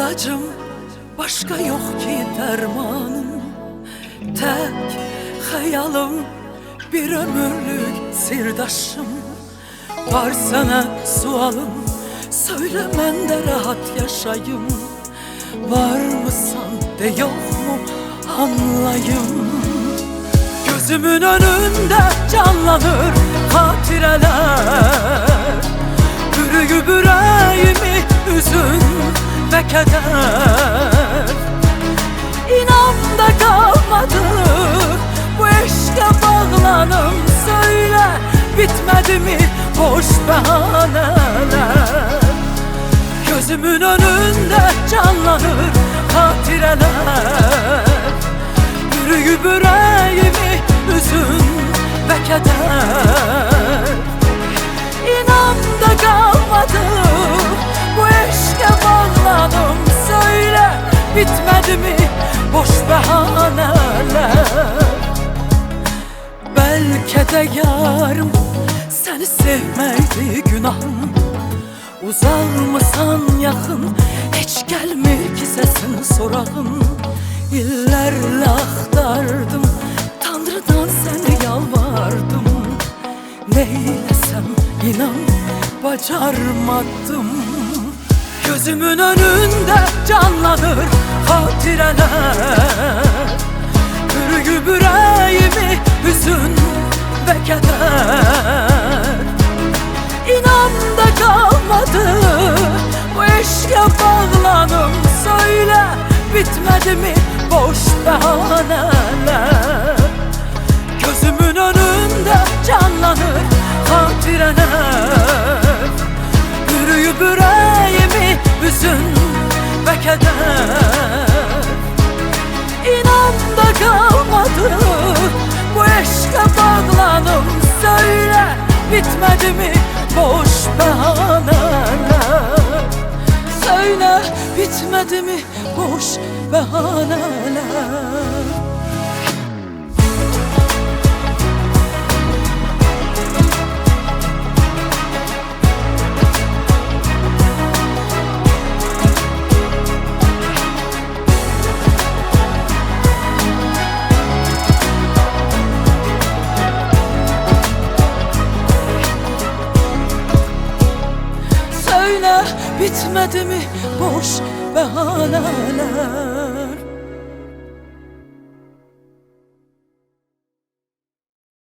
İlacım başka yok ki dermanım. Tek hayalım bir ömürlük sirdaşım. Var sana sualım, söyle ben de rahat yaşayım. Var mısan de yok mu anlayım. Gözümün önünde canlanır hatireler. Bürüyüp yüreğimi hüzün ve keder. İnan da kalmadı bu eşke bağlanım. Söyle bitmedi mi boş bahaneler. Gözümün önünde canlanır hatireler. Bürüyüp yüreğimi hüzün ve keder. İnan da kalmadı bu eşke bağlanım. Söyle bitmedi mi boş bahaneler. Belki de yarım seni sevmekti günahım. Uzalmısan yakın, hiç gelmir ki sesin sorağım. İllerle aktardım, Tanrı'dan seni yalvardım. Neylesem inan bacarmadım. Gözümün önünde canlanır hatireler. Bürüyüp yüreğimi hüzün ve keder. İnan da kalmadı bu eşke bağlanım. Söyle bitmedi mi boş bahaneler. Gözümün önünde canlanır hatireler. Bürüyüp yüreğimi hüzün ve keder. İnan da kalmadı bu eşke bağlanım. Söyle bitmedi mi boş bahaneler. Söyle bitmedi mi boş bahaneler. Söyle bitmedi mi boş bahaneler.